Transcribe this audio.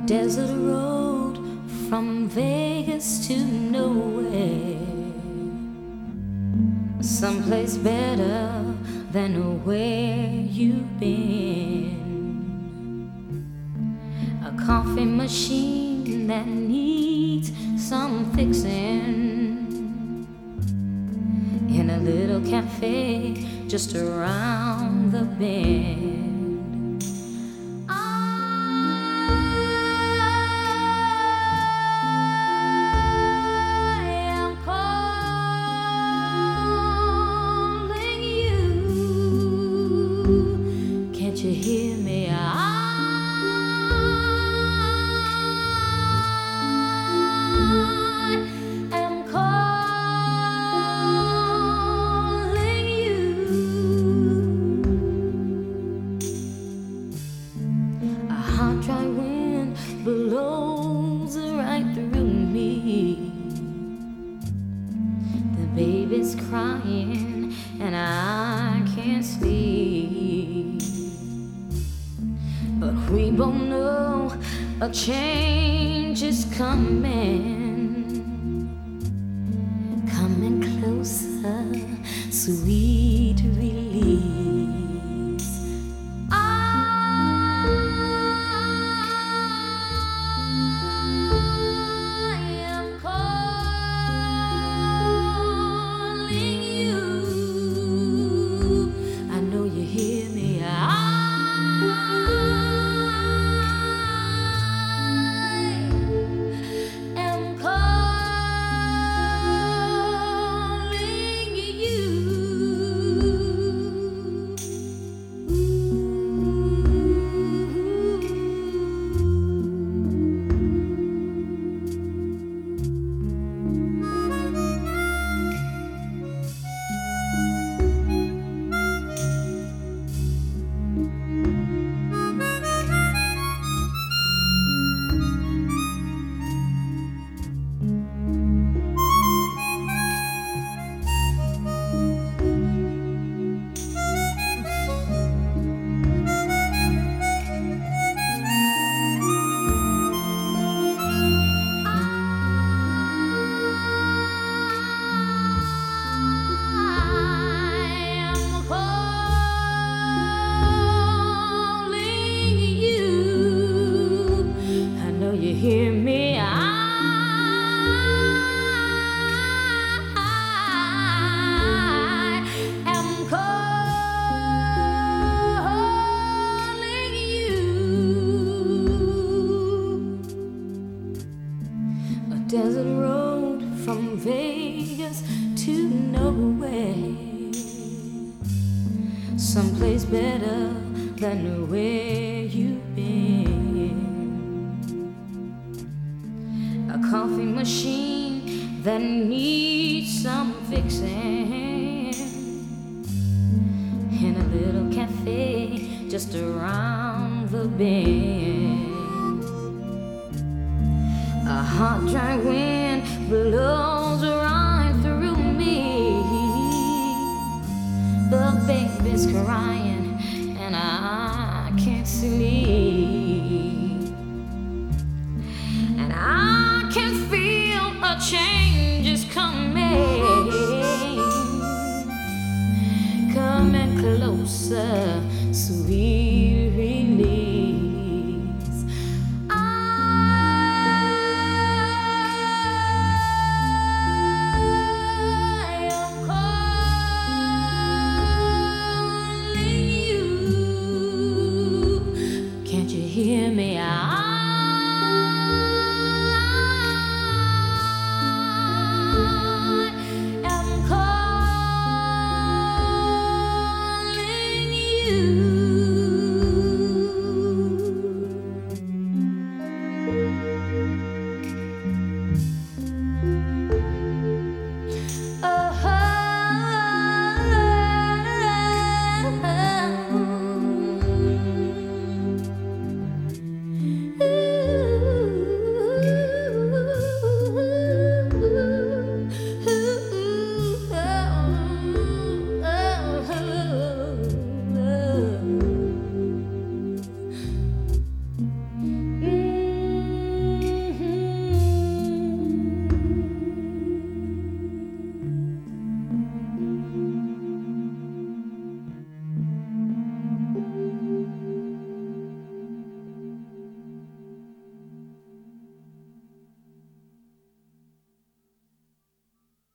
desert road from Vegas to nowhere, someplace better than where you've been. A coffee machine that needs some fixing in a little cafe just around the bend. Can't you hear me? I am calling you. A hot, dry wind blows right through me. The baby's crying and I can't sleep. But we both know a change is coming closer, sweet release. I am calling you. I know you hear me. You hear me? I am calling you. A desert road from Vegas to nowhere, someplace better than where you've been. A coffee machine that needs some fixing in a little cafe just around the bend. A hot, dry wind blows right through me. The baby's crying and I can't sleep.